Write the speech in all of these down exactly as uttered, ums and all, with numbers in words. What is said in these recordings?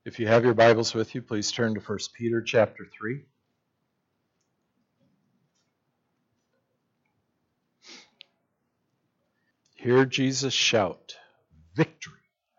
If you have your Bibles with you, please turn to First Peter chapter three. Hear Jesus shout, victory.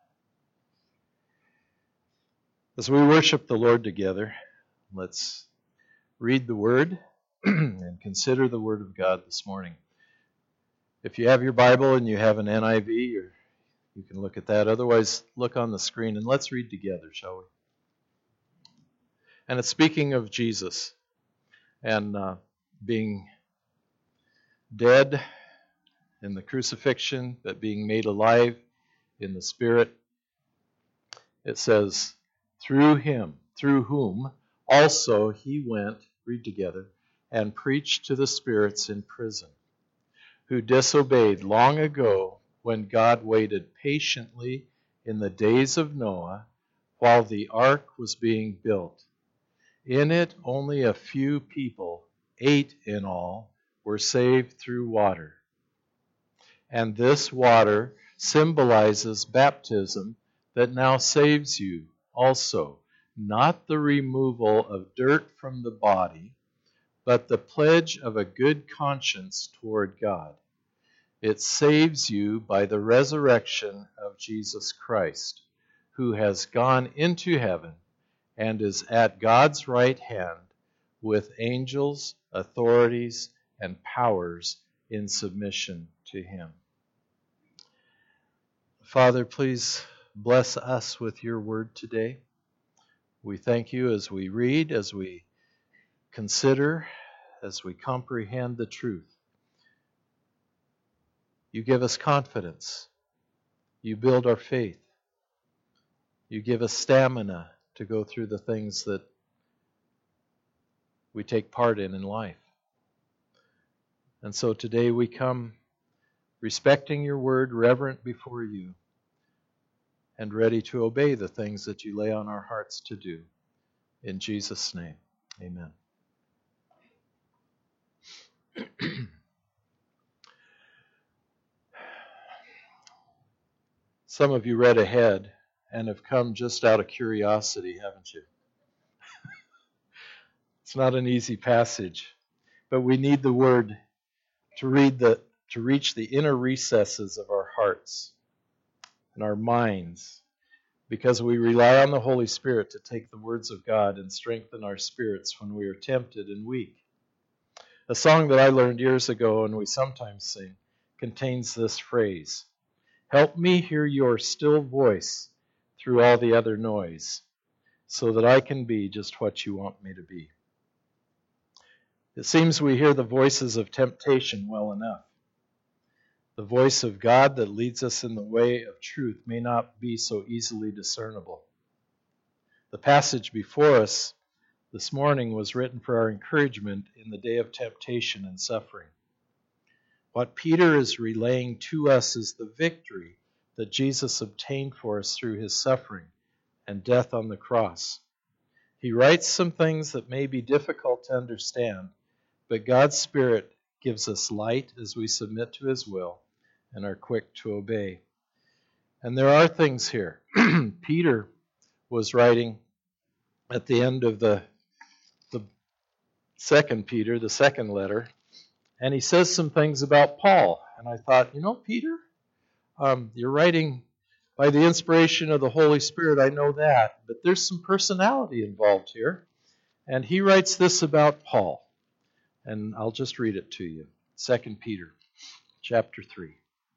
As we worship the Lord together, let's read the Word and consider the Word of God this morning. If you have your Bible and you have an N I V, or you can look at that. Otherwise, look on the screen and let's read together, shall we? And it's speaking of Jesus and uh, being dead in the crucifixion, but being made alive in the Spirit. It says, through him, through whom also he went, read together, and preached to the spirits in prison, who disobeyed long ago when God waited patiently in the days of Noah while the ark was being built. In it only a few people, eight in all, were saved through water. And this water symbolizes baptism that now saves you also, not the removal of dirt from the body, but the pledge of a good conscience toward God. It saves you by the resurrection of Jesus Christ, who has gone into heaven and is at God's right hand with angels, authorities, and powers in submission to him. Father, please bless us with your word today. We thank you as we read, as we consider, as we comprehend the truth. You give us confidence. You build our faith. You give us stamina to go through the things that we take part in in life. And so today we come respecting your word, reverent before you, and ready to obey the things that you lay on our hearts to do. In Jesus' name, amen. Some of you read ahead and have come just out of curiosity, haven't you? It's not an easy passage, but we need the word to read the to reach the inner recesses of our hearts and our minds, because we rely on the Holy Spirit to take the words of God and strengthen our spirits when we are tempted and weak. A song that I learned years ago and we sometimes sing contains this phrase, "Help me hear your still voice through all the other noise, so that I can be just what you want me to be." It seems we hear the voices of temptation well enough. The voice of God that leads us in the way of truth may not be so easily discernible. The passage before us this morning was written for our encouragement in the day of temptation and suffering. What Peter is relaying to us is the victory that Jesus obtained for us through his suffering and death on the cross. He writes some things that may be difficult to understand, but God's Spirit gives us light as we submit to his will and are quick to obey. And there are things here. Peter was writing at the end of the, the second Peter, the second letter, and he says some things about Paul. And I thought, you know, Peter, um, you're writing by the inspiration of the Holy Spirit, I know that, but there's some personality involved here. And he writes this about Paul, and I'll just read it to you. Second Peter chapter three.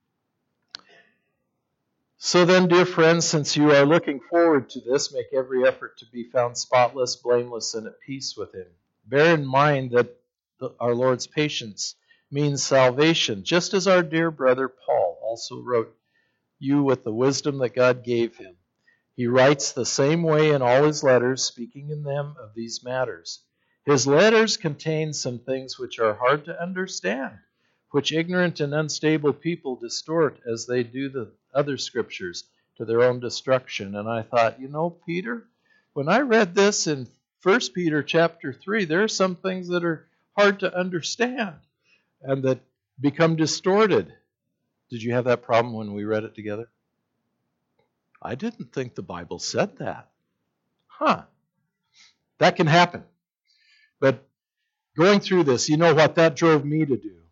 So then, dear friends, since you are looking forward to this, make every effort to be found spotless, blameless, and at peace with him. Bear in mind that the, our Lord's patience means salvation, just as our dear brother Paul also wrote you with the wisdom that God gave him. He writes the same way in all his letters, speaking in them of these matters. His letters contain some things which are hard to understand, which ignorant and unstable people distort as they do the other scriptures to their own destruction. And I thought, you know, Peter, when I read this in First Peter chapter three, there are some things that are hard to understand and that become distorted. Did you have that problem when we read it together? I didn't think the Bible said that. Huh, that can happen. But going through this, you know what that drove me to do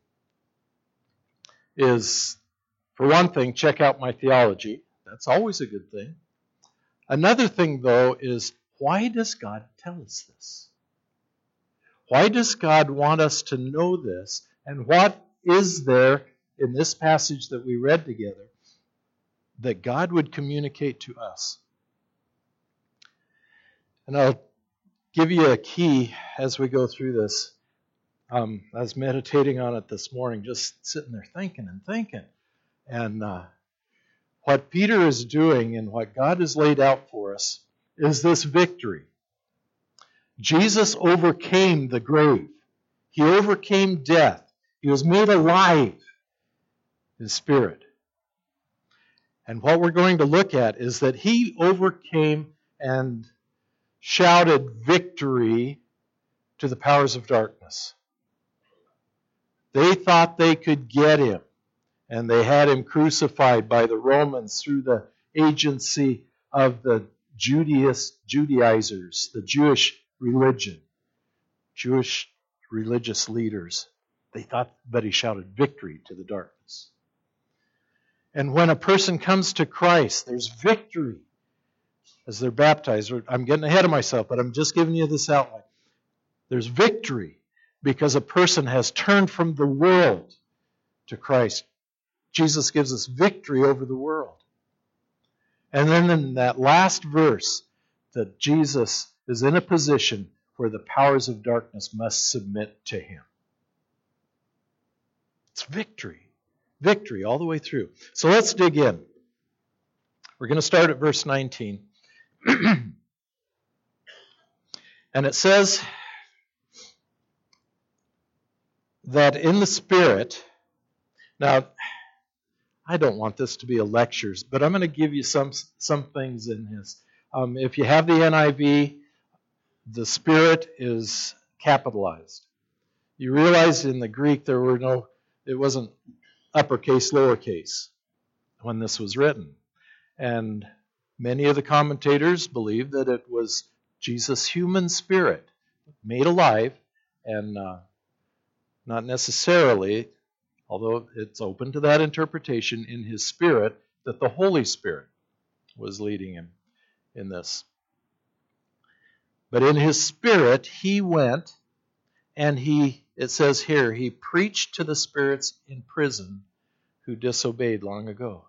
is, for one thing, check out my theology. That's always a good thing. Another thing, though, is why does God tell us this? Why does God want us to know this? And what is there in this passage that we read together that God would communicate to us? And I'll give you a key as we go through this. Um, I was meditating on it this morning, just sitting there thinking and thinking. And uh, what Peter is doing and what God has laid out for us is this victory. Jesus overcame the grave. He overcame death. He was made alive in spirit. And what we're going to look at is that he overcame and shouted victory to the powers of darkness. They thought they could get him, and they had him crucified by the Romans through the agency of the Judaist, Judaizers, the Jewish religion, Jewish religious leaders. They thought, but he shouted victory to the darkness. And when a person comes to Christ, there's victory as they're baptized. I'm getting ahead of myself, but I'm just giving you this outline. There's victory because a person has turned from the world to Christ. Jesus gives us victory over the world. And then in that last verse, that Jesus is in a position where the powers of darkness must submit to him. It's victory. Victory all the way through. So let's dig in. We're going to start at verse nineteen. And it says that in the Spirit, now, I don't want this to be a lectures, but I'm going to give you some some things in his. Um, if you have the N I V, the Spirit is capitalized. You realize in the Greek there were no, it wasn't uppercase, lowercase when this was written. And many of the commentators believe that it was Jesus' human spirit made alive, and uh, not necessarily, although it's open to that interpretation, in his spirit, that the Holy Spirit was leading him in this. But in his spirit, he went and he, it says here, he preached to the spirits in prison who disobeyed long ago.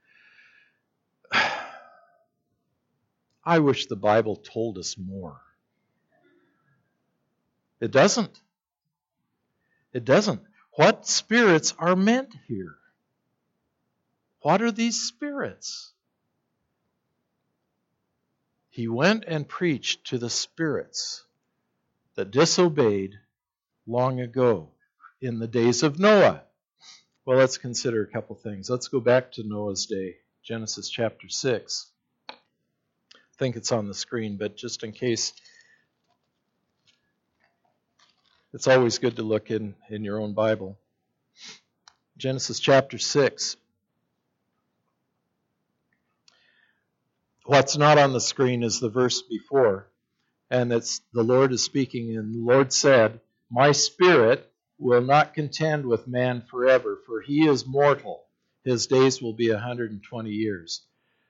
I wish the Bible told us more. It doesn't. It doesn't. What spirits are meant here? What are these spirits? He went and preached to the spirits that disobeyed long ago in the days of Noah. Well, let's consider a couple things. Let's go back to Noah's day, Genesis chapter six. I think it's on the screen, but just in case, it's always good to look in, in your own Bible. Genesis chapter six. What's not on the screen is the verse before, and it's the Lord is speaking, and the Lord said, "My spirit will not contend with man forever, for he is mortal. His days will be one hundred twenty years."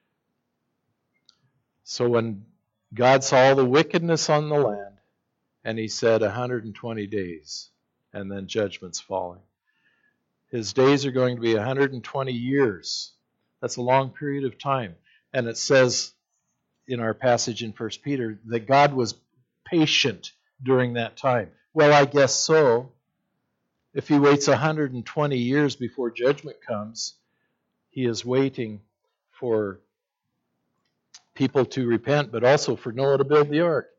So when God saw all the wickedness on the land, and he said one hundred twenty days, and then judgment's falling. His days are going to be one hundred twenty years. That's a long period of time. And it says in our passage in First Peter that God was patient during that time. Well, I guess so. If he waits one hundred twenty years before judgment comes, he is waiting for people to repent, but also for Noah to build the ark.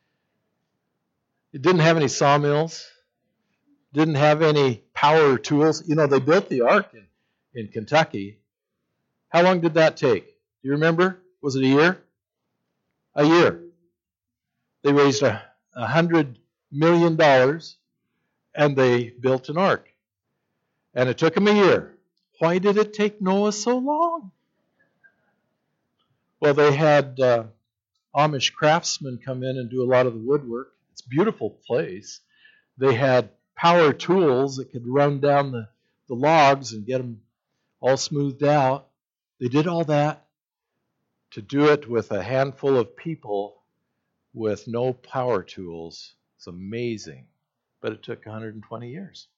It didn't have any sawmills, didn't have any power tools. You know, they built the ark in, in Kentucky. How long did that take? Do you remember? Was it a year? A year. They raised a, a hundred million dollars and they built an ark. And it took them a year. Why did it take Noah so long? Well, they had uh, Amish craftsmen come in and do a lot of the woodwork. It's a beautiful place. They had power tools that could run down the, the logs and get them all smoothed out. They did all that to do it with a handful of people with no power tools. It's amazing. But it took one hundred twenty years.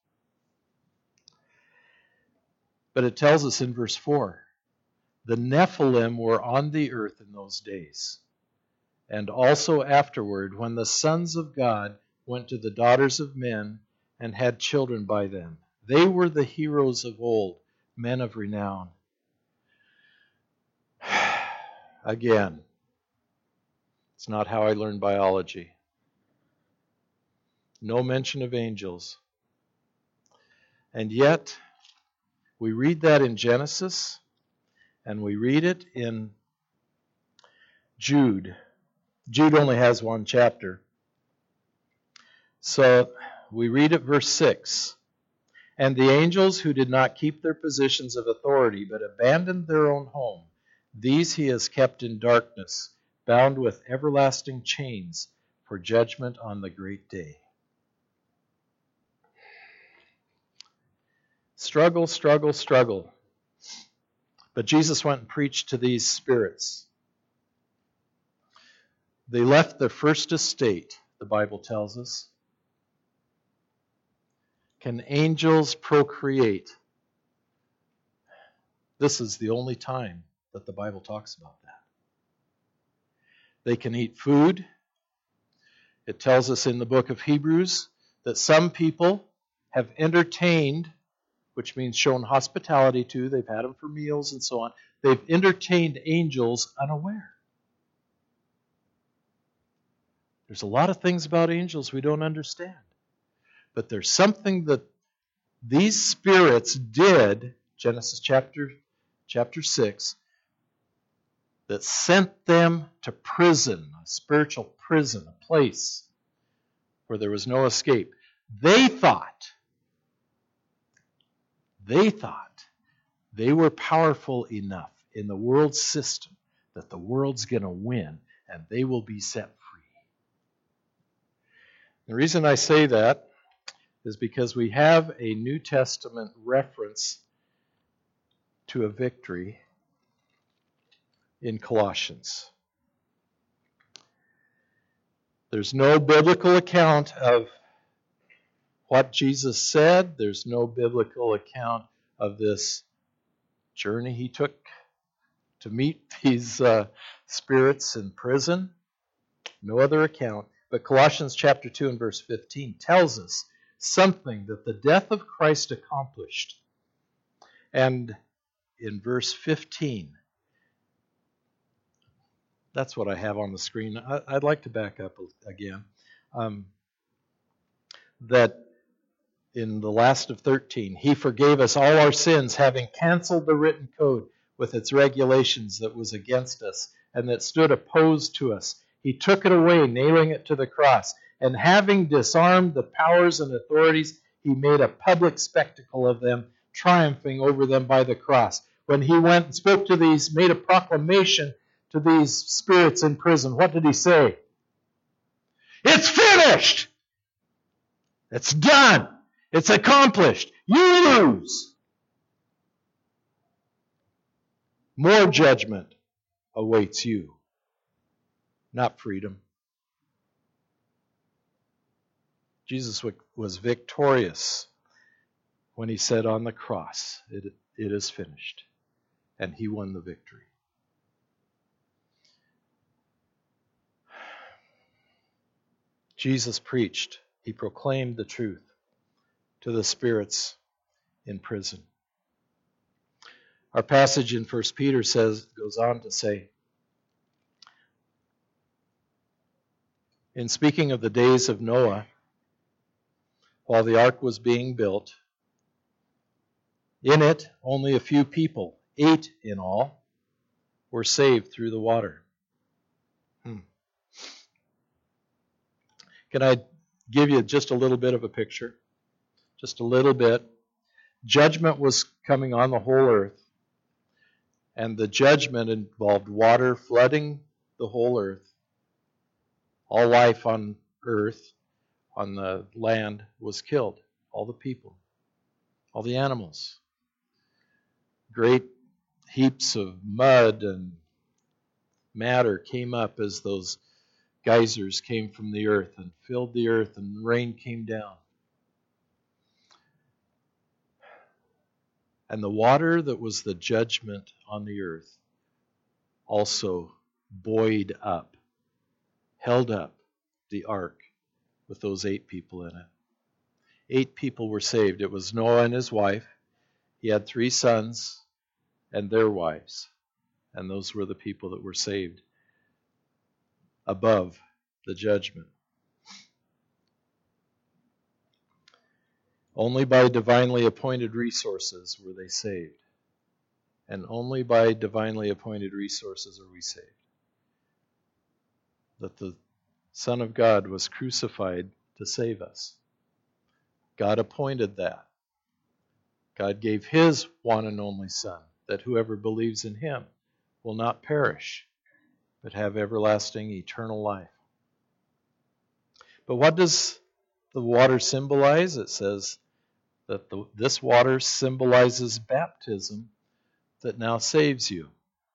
But it tells us in verse four, the Nephilim were on the earth in those days, and also afterward, when the sons of God went to the daughters of men and had children by them. They were the heroes of old, men of renown. Again, it's not how I learned biology. No mention of angels. And yet, we read that in Genesis, and we read it in Jude. Jude only has one chapter. So we read at verse six. And the angels who did not keep their positions of authority, but abandoned their own home, these he has kept in darkness, bound with everlasting chains for judgment on the great day. Struggle, struggle, struggle. But Jesus went and preached to these spirits. They left their first estate, the Bible tells us. Can angels procreate? This is the only time that the Bible talks about that. They can eat food. It tells us in the book of Hebrews that some people have entertained, which means shown hospitality to, they've had them for meals and so on. They've entertained angels unaware. There's a lot of things about angels we don't understand. But there's something that these spirits did, Genesis chapter, chapter six, that sent them to prison, a spiritual prison, a place where there was no escape. They thought, they thought they were powerful enough in the world system that the world's going to win and they will be set free. The reason I say that is because we have a New Testament reference to a victory in Colossians. There's no biblical account of what Jesus said. There's no biblical account of this journey he took to meet these uh, spirits in prison. No other account. But Colossians chapter two and verse fifteen tells us something that the death of Christ accomplished. And in verse fifteen, that's what I have on the screen. I, I'd like to back up again. Um, that in the last of thirteen, he forgave us all our sins, having canceled the written code with its regulations that was against us and that stood opposed to us. He took it away, nailing it to the cross. And having disarmed the powers and authorities, he made a public spectacle of them, triumphing over them by the cross. When he went and spoke to these, made a proclamation to these spirits in prison, what did he say? It's finished! It's done! It's accomplished! You lose! More judgment awaits you, not freedom. Jesus was victorious when he said on the cross, it, it is finished. And he won the victory. Jesus preached. He proclaimed the truth to the spirits in prison. Our passage in First Peter says, goes on to say, in speaking of the days of Noah, while the ark was being built, in it only a few people, eight in all, were saved through the water. Hmm. Can I give you just a little bit of a picture? Just a little bit. Judgment was coming on the whole earth, and the judgment involved water flooding the whole earth. All life on earth, on the land, was killed. All the people, all the animals. Great heaps of mud and matter came up as those geysers came from the earth and filled the earth, and rain came down. And the water that was the judgment on the earth also buoyed up, held up the ark with those eight people in it. Eight people were saved. It was Noah and his wife. He had three sons and their wives. And those were the people that were saved above the judgment. Only by divinely appointed resources were they saved. And only by divinely appointed resources are we saved. That the Son of God was crucified to save us. God appointed that. God gave His one and only Son, that whoever believes in Him will not perish, but have everlasting eternal life. But what does the water symbolize? It says that the, this water symbolizes baptism that now saves you.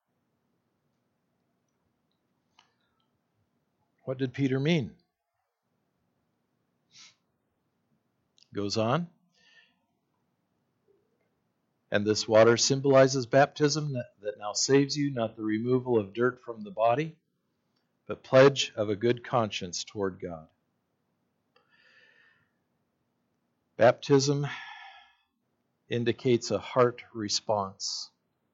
What did Peter mean? Goes on. And this water symbolizes baptism that, that now saves you, not the removal of dirt from the body, but pledge of a good conscience toward God. Baptism indicates a heart response.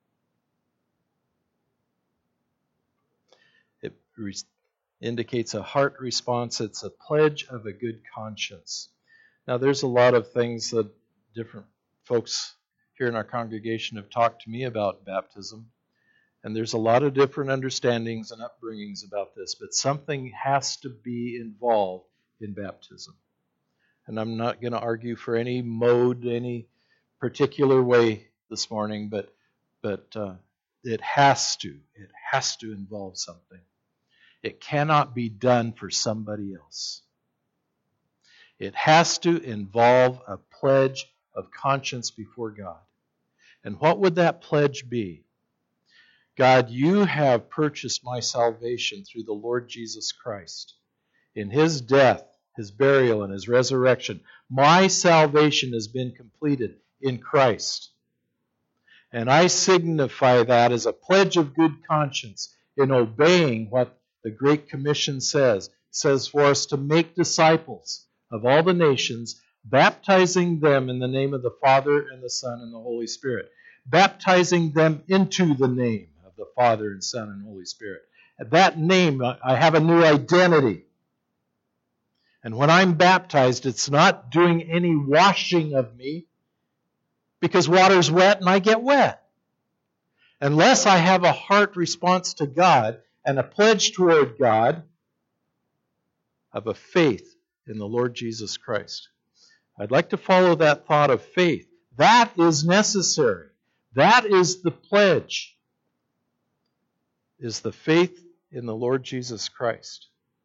It re- indicates a heart response. It's a pledge of a good conscience. Now, there's a lot of things that different folks here in our congregation have talked to me about baptism, and there's a lot of different understandings and upbringings about this, but something has to be involved in baptism. And I'm not going to argue for any mode, any particular way this morning, but but uh, it has to. It has to involve something. It cannot be done for somebody else. It has to involve a pledge of conscience before God. And what would that pledge be? God, you have purchased my salvation through the Lord Jesus Christ. In His death, His burial, and His resurrection, my salvation has been completed in Christ. And I signify that as a pledge of good conscience in obeying what the Great Commission says. It says for us to make disciples of all the nations, baptizing them in the name of the Father and the Son and the Holy Spirit. Baptizing them into the name of the Father and Son and Holy Spirit. At that name, I have a new identity. And when I'm baptized, it's not doing any washing of me, because water's wet and I get wet. Unless I have a heart response to God and a pledge toward God of a faith in the Lord Jesus Christ. I'd like to follow that thought of faith. That is necessary. That is the pledge, is the faith in the Lord Jesus Christ.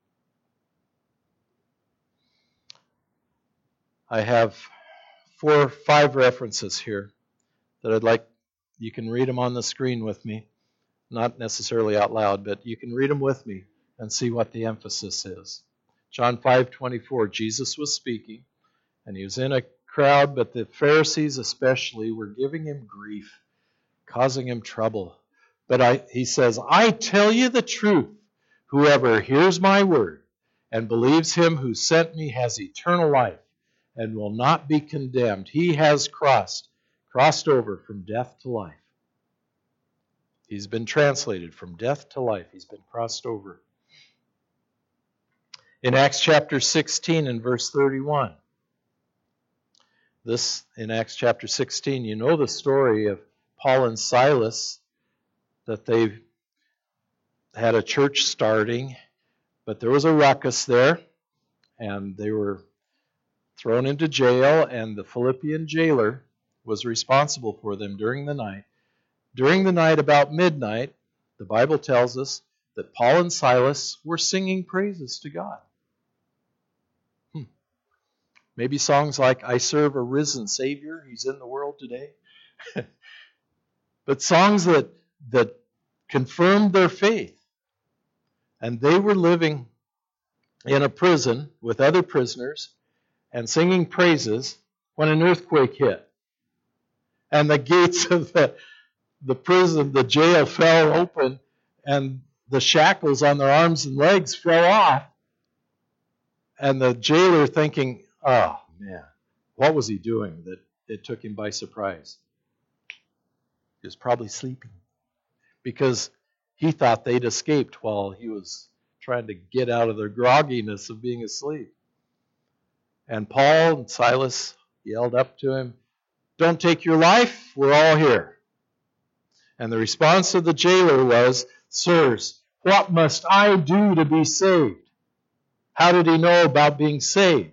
I have four or five references here that I'd like, you can read them on the screen with me. Not necessarily out loud, but you can read them with me and see what the emphasis is. John five twenty-four, Jesus was speaking, and He was in a crowd, but the Pharisees especially were giving Him grief, causing Him trouble. But I, He says, I tell you the truth, whoever hears my word and believes Him who sent me has eternal life and will not be condemned. He has crossed, crossed over from death to life. He's been translated from death to life. He's been crossed over. In Acts chapter sixteen and verse thirty-one, this, in Acts chapter sixteen, you know the story of Paul and Silas, that they had a church starting, but there was a ruckus there, and they were thrown into jail, and the Philippian jailer was responsible for them during the night. During the night, about midnight, the Bible tells us that Paul and Silas were singing praises to God. Hmm. Maybe songs like, I serve a risen Savior, He's in the world today. But songs that, that confirmed their faith. And they were living in a prison with other prisoners and singing praises when an earthquake hit. And the gates of the, the prison, the jail fell open, and the shackles on their arms and legs fell off. And the jailer thinking, oh man, what was he doing that it took him by surprise? He was probably sleeping, because he thought they'd escaped while he was trying to get out of their grogginess of being asleep. And Paul and Silas yelled up to him, don't take your life, we're all here. And the response of the jailer was, sirs, what must I do to be saved? How did he know about being saved?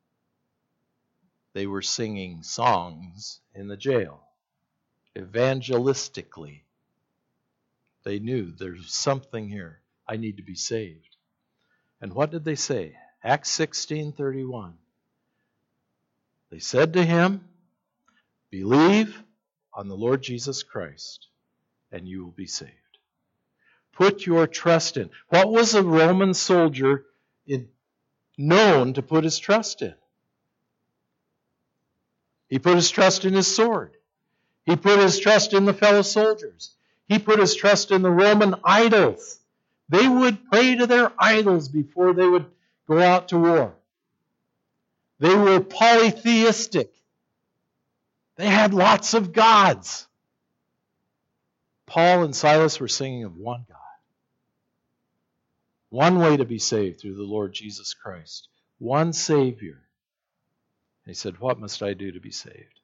They were singing songs in the jail, evangelistically. They knew there's something here. I need to be saved. And what did they say? Acts sixteen thirty-one. They said to him, believe on the Lord Jesus Christ, and you will be saved. Put your trust in. What was a Roman soldier in, known to put his trust in? He put his trust in his sword. He put his trust in the fellow soldiers. He put his trust in the Roman idols. They would pray to their idols before they would go out to war. They were polytheistic. They had lots of gods. Paul and Silas were singing of one God. One way to be saved, through the Lord Jesus Christ. One Savior. He said, what must I do to be saved?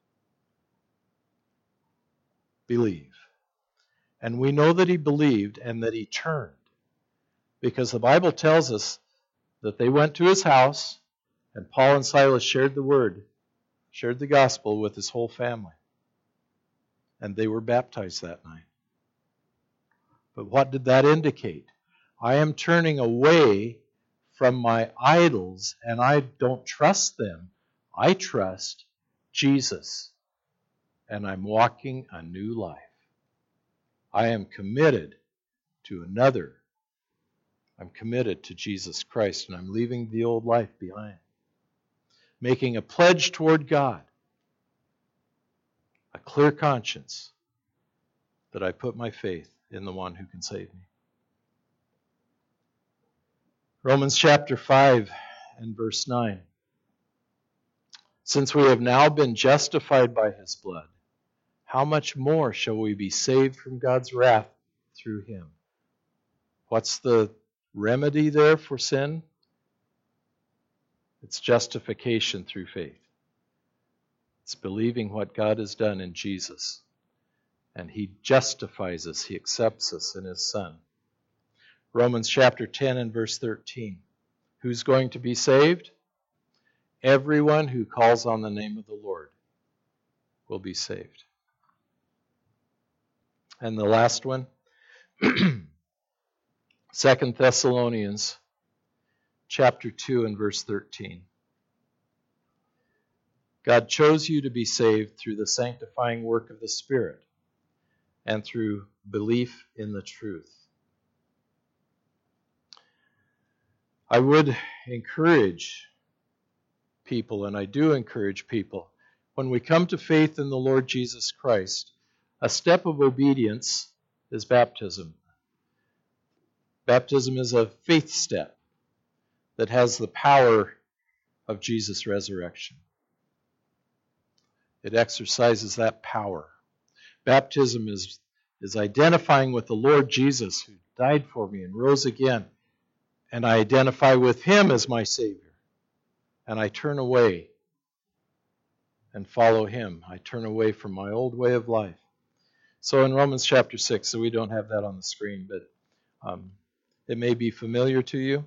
Believe. And we know that he believed and that he turned. Because the Bible tells us that they went to his house, and Paul and Silas shared the word, shared the gospel with his whole family. And they were baptized that night. But what did that indicate? I am turning away from my idols, and I don't trust them. I trust Jesus, and I'm walking a new life. I am committed to another. I'm committed to Jesus Christ, and I'm leaving the old life behind. Making a pledge toward God, a clear conscience that I put my faith in the one who can save me. Romans chapter five and verse nine. Since we have now been justified by his blood, how much more shall we be saved from God's wrath through him? What's the remedy there for sin? It's justification through faith. It's believing what God has done in Jesus. And he justifies us. He accepts us in his Son. Romans chapter ten and verse thirteen. Who's going to be saved? Everyone who calls on the name of the Lord will be saved. And the last one, Second Thessalonians chapter two and verse thirteen. God chose you to be saved through the sanctifying work of the Spirit and through belief in the truth. I would encourage people, and I do encourage people, when we come to faith in the Lord Jesus Christ, a step of obedience is baptism. Baptism is a faith step that has the power of Jesus' resurrection. It exercises that power. Baptism is, is identifying with the Lord Jesus, who died for me and rose again. And I identify with him as my Savior. And I turn away and follow him. I turn away from my old way of life. So in Romans chapter six, so we don't have that on the screen, but um, it may be familiar to you.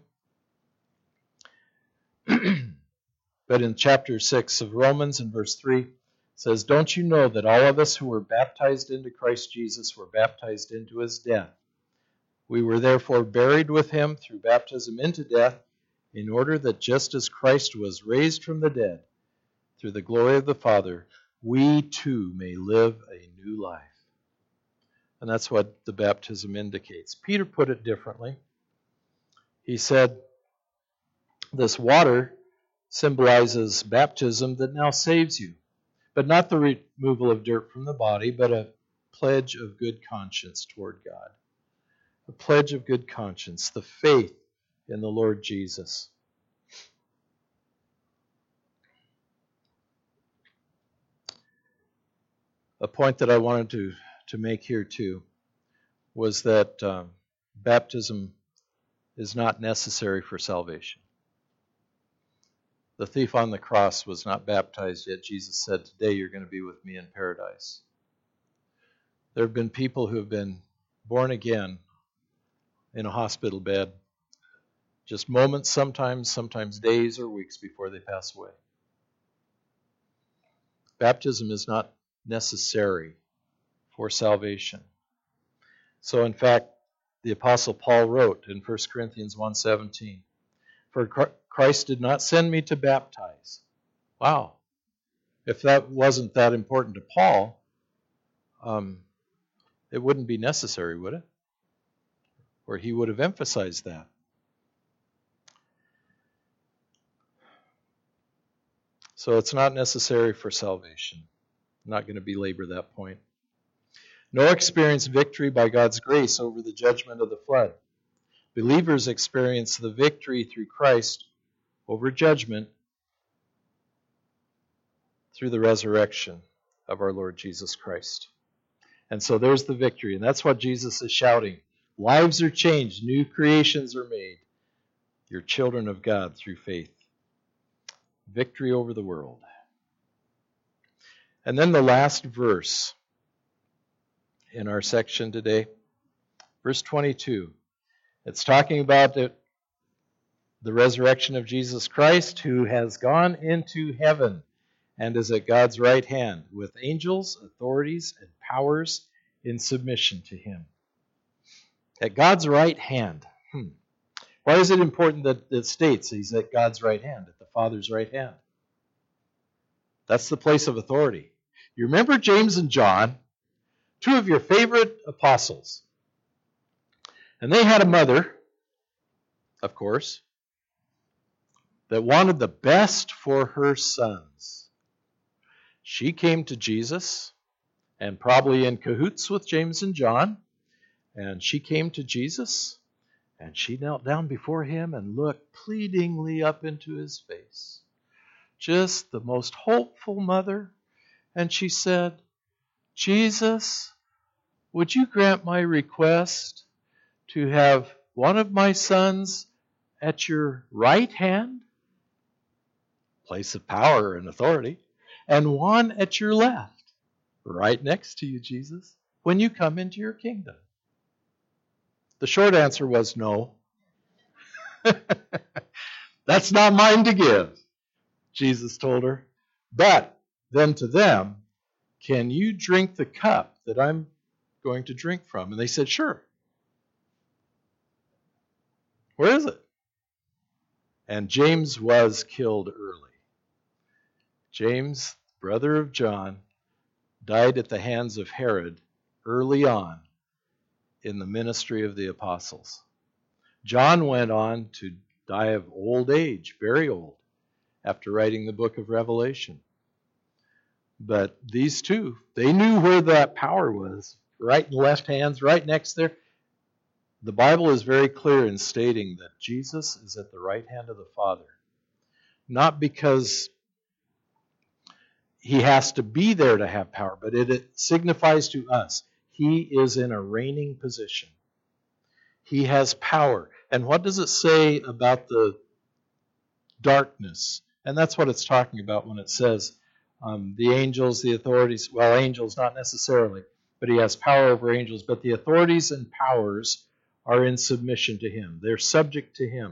But in chapter six of Romans, in verse three, it says, don't you know that all of us who were baptized into Christ Jesus were baptized into his death? We were therefore buried with him through baptism into death, in order that just as Christ was raised from the dead through the glory of the Father, we too may live a new life. And that's what the baptism indicates. Peter put it differently. He said, this water symbolizes baptism that now saves you, but not the removal of dirt from the body, but a pledge of good conscience toward God. A pledge of good conscience, the faith in the Lord Jesus. A point that I wanted to, to make here too was that um, baptism is not necessary for salvation. The thief on the cross was not baptized yet. Jesus said, today you're going to be with me in paradise. There have been people who have been born again in a hospital bed, just moments sometimes, sometimes days or weeks before they pass away. Baptism is not necessary for salvation. So in fact, the Apostle Paul wrote in First Corinthians one seventeen, for Christ did not send me to baptize. Wow. If that wasn't that important to Paul, um, it wouldn't be necessary, would it? Or he would have emphasized that. So it's not necessary for salvation. I'm not going to belabor that point. Noah experienced victory by God's grace over the judgment of the flood. Believers experience the victory through Christ over judgment through the resurrection of our Lord Jesus Christ. And so there's the victory, and that's what Jesus is shouting. Lives are changed, new creations are made. You're children of God through faith. Victory over the world. And then the last verse in our section today, verse twenty-two. It's talking about the, the resurrection of Jesus Christ, who has gone into heaven and is at God's right hand, with angels, authorities, and powers in submission to him. At God's right hand. Hmm. Why is it important that it states he's at God's right hand, at the Father's right hand? That's the place of authority. You remember James and John, two of your favorite apostles. And they had a mother, of course, that wanted the best for her sons. She came to Jesus, and probably in cahoots with James and John, and she came to Jesus, and she knelt down before him and looked pleadingly up into his face. Just the most hopeful mother. And she said, Jesus, would you grant my request to have one of my sons at your right hand, place of power and authority, and one at your left, right next to you, Jesus, when you come into your kingdom? The short answer was no. That's not mine to give, Jesus told her. But then to them, can you drink the cup that I'm going to drink from? And they said, sure. Where is it? And James was killed early. James, brother of John, died at the hands of Herod early on in the ministry of the apostles. John went on to die of old age, very old, after writing the book of Revelation. But these two, they knew where that power was, right in the left hands, right next there. The Bible is very clear in stating that Jesus is at the right hand of the Father. Not because he has to be there to have power, but it, it signifies to us he is in a reigning position. He has power. And what does it say about the darkness? And that's what it's talking about when it says um, the angels, the authorities, well, angels not necessarily, but he has power over angels. But the authorities and powers are in submission to him. They're subject to him.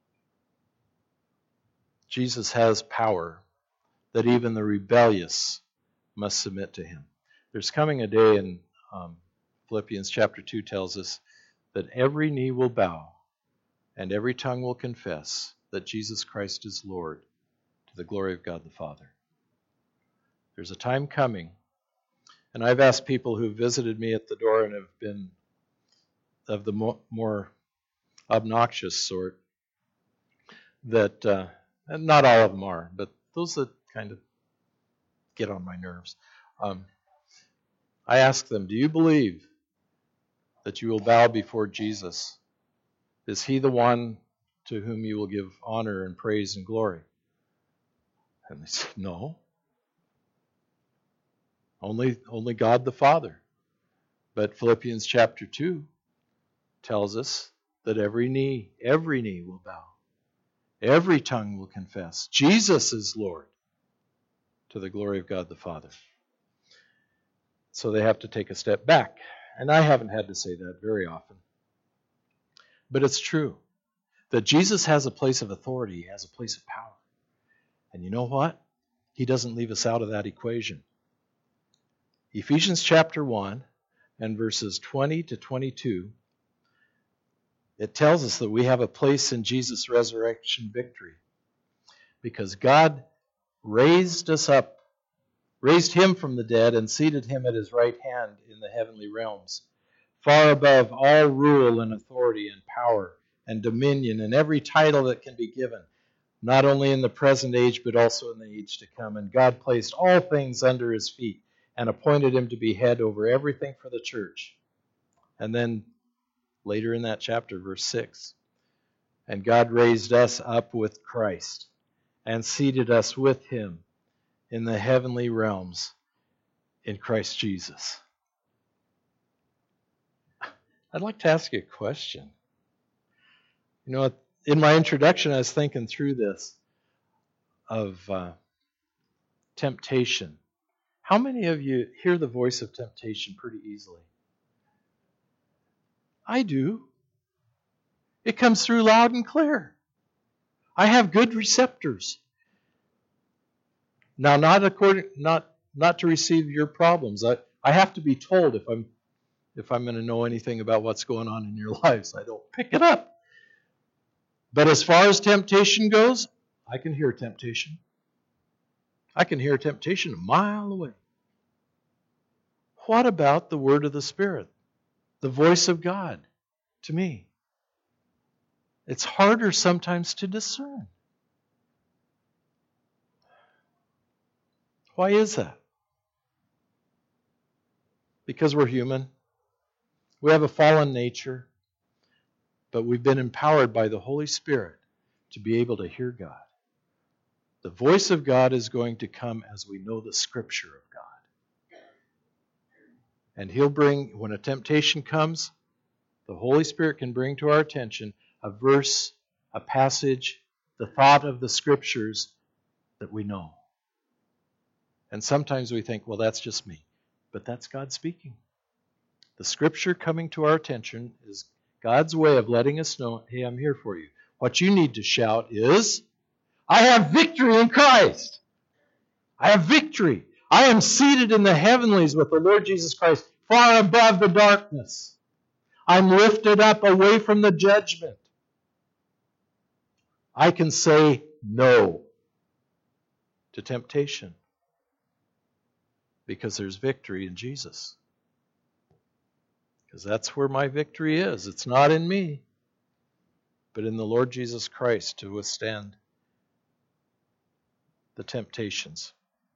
Jesus has power that even the rebellious must submit to him. There's coming a day, and um, Philippians chapter two tells us that every knee will bow and every tongue will confess that Jesus Christ is Lord, to the glory of God the Father. There's a time coming, and I've asked people who visited me at the door and have been of the mo- more obnoxious sort, that, uh, and not all of them are, but those that kind of get on my nerves. Um, I ask them, do you believe that you will bow before Jesus? Is he the one to whom you will give honor and praise and glory? And they say, no. Only, only God the Father. But Philippians chapter two tells us that every knee, every knee will bow. Every tongue will confess Jesus is Lord, to the glory of God the Father. So they have to take a step back. And I haven't had to say that very often. But it's true that Jesus has a place of authority. He has a place of power. And you know what? He doesn't leave us out of that equation. Ephesians chapter one and verses twenty to twenty-two, it tells us that we have a place in Jesus' resurrection victory. Because God raised us up, raised him from the dead and seated him at his right hand in the heavenly realms, far above all rule and authority and power and dominion and every title that can be given, not only in the present age but also in the age to come. And God placed all things under his feet and appointed him to be head over everything for the church. And then later in that chapter, verse six, and God raised us up with Christ and seated us with him in the heavenly realms in Christ Jesus. I'd like to ask you a question. You know, in my introduction, I was thinking through this of uh, temptation. How many of you hear the voice of temptation pretty easily? I do. It comes through loud and clear. I have good receptors. Now, not according, not not to receive your problems. I, I have to be told if I'm if I'm going to know anything about what's going on in your lives. I don't pick it up. But as far as temptation goes, I can hear temptation. I can hear temptation a mile away. What about the word of the Spirit? The voice of God to me? It's harder sometimes to discern. Why is that? Because we're human. We have a fallen nature, but we've been empowered by the Holy Spirit to be able to hear God. The voice of God is going to come as we know the Scripture of God. And He'll bring, when a temptation comes, the Holy Spirit can bring to our attention a verse, a passage, the thought of the Scriptures that we know. And sometimes we think, well, that's just me. But that's God speaking. The Scripture coming to our attention is God's way of letting us know, hey, I'm here for you. What you need to shout is, I have victory in Christ. I have victory. I am seated in the heavenlies with the Lord Jesus Christ, far above the darkness. I'm lifted up away from the judgment. I can say no to temptation because there's victory in Jesus. Because that's where my victory is. It's not in me, but in the Lord Jesus Christ to withstand the temptations.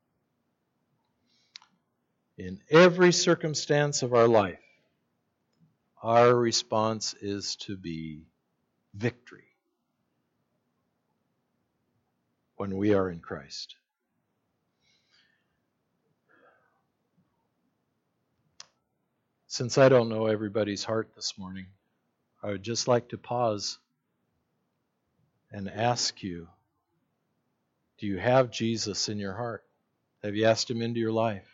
In every circumstance of our life, our response is to be victory when we are in Christ. Since I don't know everybody's heart this morning, I would just like to pause and ask you, do you have Jesus in your heart? Have you asked Him into your life?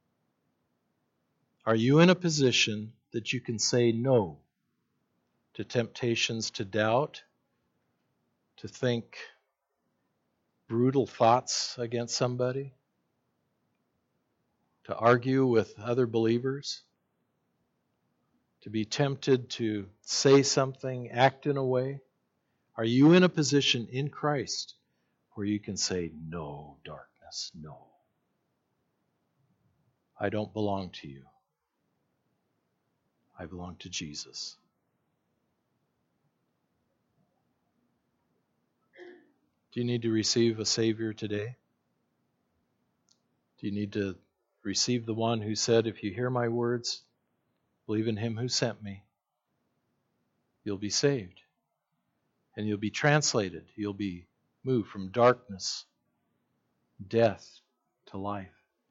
Are you in a position that you can say no to temptations to doubt, to think brutal thoughts against somebody? to argue with other believers, to be tempted to say something, act in a way? Are you in a position in Christ where you can say, no, darkness, no. I don't belong to you. I belong to Jesus. Do you need to receive a Savior today? Do you need to receive the one who said, if you hear my words, believe in him who sent me, you'll be saved. And you'll be translated. You'll be moved from darkness, death, to life.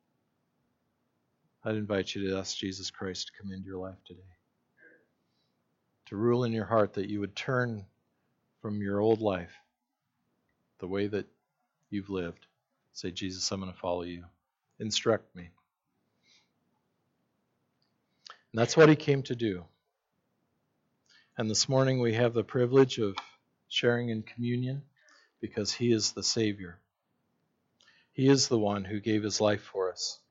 I'd invite you to ask Jesus Christ to come into your life today. To rule in your heart, that you would turn from your old life, the way that you've lived. Say, Jesus, I'm going to follow you. Instruct me. And that's what he came to do. And this morning we have the privilege of sharing in communion because he is the Savior. He is the one who gave his life for us.